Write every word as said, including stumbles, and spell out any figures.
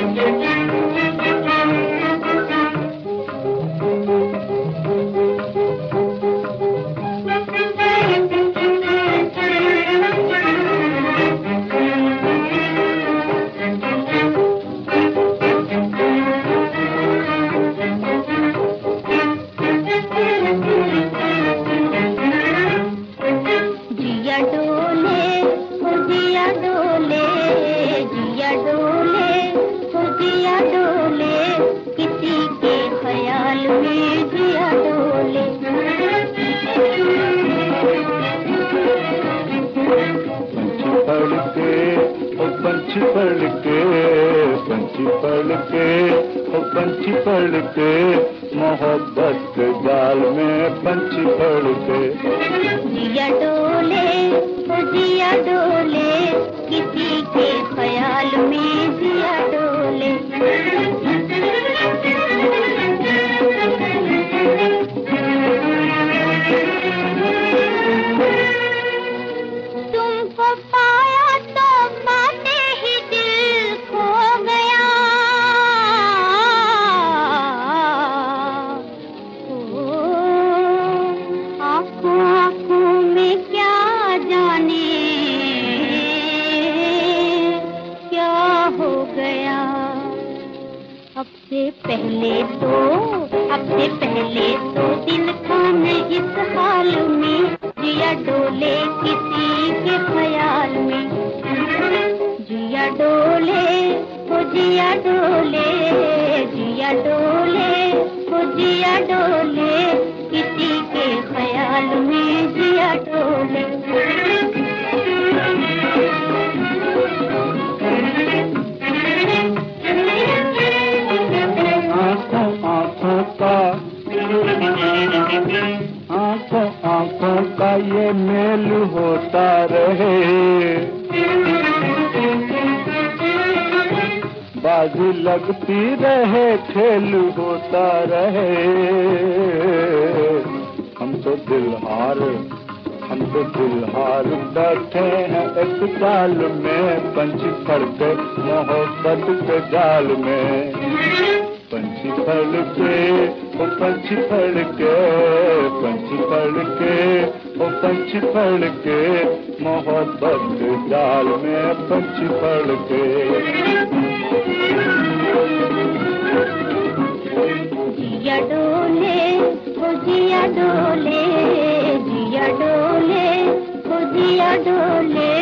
पंछी पढ़ के पंछी पढ़ के ओ पंछी पढ़ के मोहब्बत के जाल में पंछी पढ़ के जिया डोले ओ जिया डोले किसी के ख्याल में जिया डोले तुमको पाया तो पाते ही दिल खो गया ओ आँखों आँखों में क्या जाने क्या हो गया अब से पहले तो अब से पहले तो दिल था मैं इस हाल में जिया डोले किसी के ख्याल में जिया डोले ओ जिया डोले जिया डोले ओ जिया डोले किसी के ख्याल में जिया डोले आँखों आँखों का आँखों आँखों का ये मेल होता रहे बाजी लगती रहे खेल होता रहे हम तो दिलहार हम तो दिलहार बैठे हैं एक जाल में पंछी पढ़ के मोहब्बत के जाल में पंछी पढ़ के ओ पंछी पढ़ के पंछी पढ़ के ओ पंछी पढ़ के मोहब्बत के जाल में पंछी पढ़ के जिया डोले ओ जिया डोले जिया डोले ओ जिया डोले